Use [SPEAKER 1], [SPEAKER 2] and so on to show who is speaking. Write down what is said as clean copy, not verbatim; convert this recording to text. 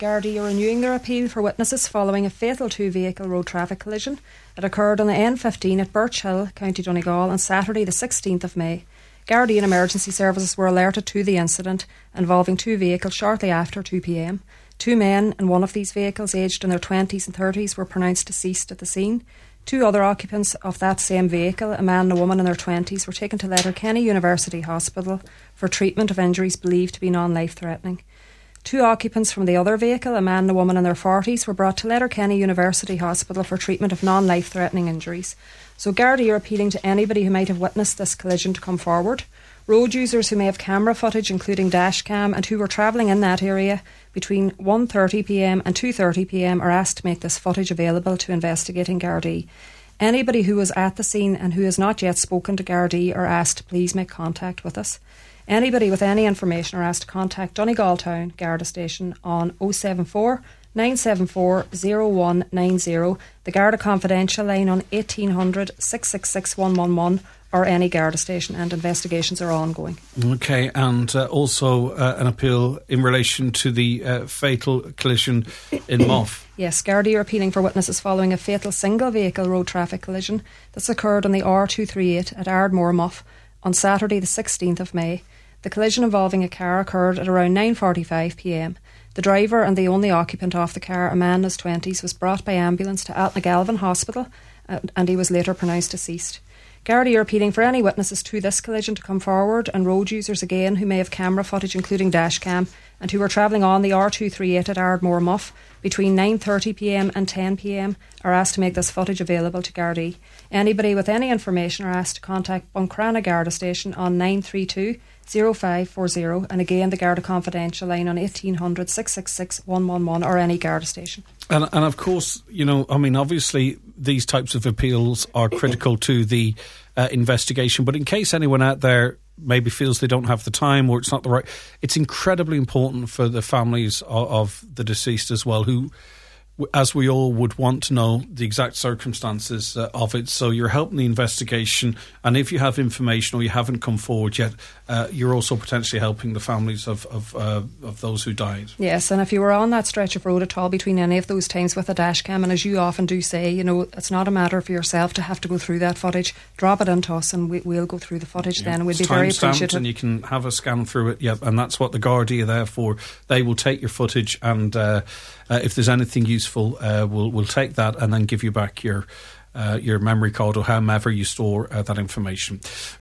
[SPEAKER 1] Gardaí are renewing their appeal for witnesses following a fatal two-vehicle road traffic collision that occurred on the N15 at Birch Hill, County Donegal on Saturday the 16th of May. Gardaí and emergency services were alerted to the incident involving two vehicles shortly after 2 p.m. Two men in one of these vehicles, aged in their 20s and 30s, were pronounced deceased at the scene. Two other occupants of that same vehicle, a man and a woman in their 20s, were taken to Letterkenny University Hospital for treatment of injuries believed to be non-life-threatening. Two occupants from the other vehicle, a man and a woman in their 40s, were brought to Letterkenny University Hospital for treatment of non-life-threatening injuries. So Gardaí are appealing to anybody who might have witnessed this collision to come forward. Road users who may have camera footage, including dash cam, and who were travelling in that area between 1:30pm and 2:30pm are asked to make this footage available to investigating Gardaí. Anybody who was at the scene and who has not yet spoken to Gardaí are asked to please make contact with us. Anybody with any information are asked to contact Donegal Town Garda Station on 074 974 0190, the Garda Confidential line on 1800 666 111, or any Garda station, and investigations are ongoing.
[SPEAKER 2] OK, and also an appeal in relation to the fatal collision in Moff.
[SPEAKER 1] Yes, Gardaí are appealing for witnesses following a fatal single-vehicle road traffic collision that's occurred on the R238 at Ardmore, Moff on Saturday the 16th of May. The collision involving a car occurred at around 9:45pm. The driver and the only occupant of the car, a man in his 20s, was brought by ambulance to Altnagalvin Hospital and he was later pronounced deceased. Gardaí are appealing for any witnesses to this collision to come forward, and road users again who may have camera footage, including dash cam, and who were travelling on the R238 at Ardmore, Moff between 9:30pm and 10pm are asked to make this footage available to Gardaí. Anybody with any information are asked to contact Buncrana Garda Station on 932 0540, and again the Garda Confidential line on 1800 666 111, or any Garda station.
[SPEAKER 2] And of course, you know, I mean, obviously these types of appeals are critical to the investigation, but in case anyone out there maybe feels they don't have the time or it's not the right, it's incredibly important for the families of the deceased as well, who, as we all would want to know the exact circumstances of it. So you're helping the investigation, and if you have information or you haven't come forward yet, you're also potentially helping the families of those who died.
[SPEAKER 1] Yes, and if you were on that stretch of road at all between any of those times with a dash cam, and as you often do say, you know, it's not a matter for yourself to have to go through that footage. Drop it into us and we'll go through the footage then, and we'll be very appreciative. And
[SPEAKER 2] you can have a scan through it, and that's what the Gardaí are there for. They will take your footage, and if there's anything useful, we'll take that and then give you back your memory card or however you store that information.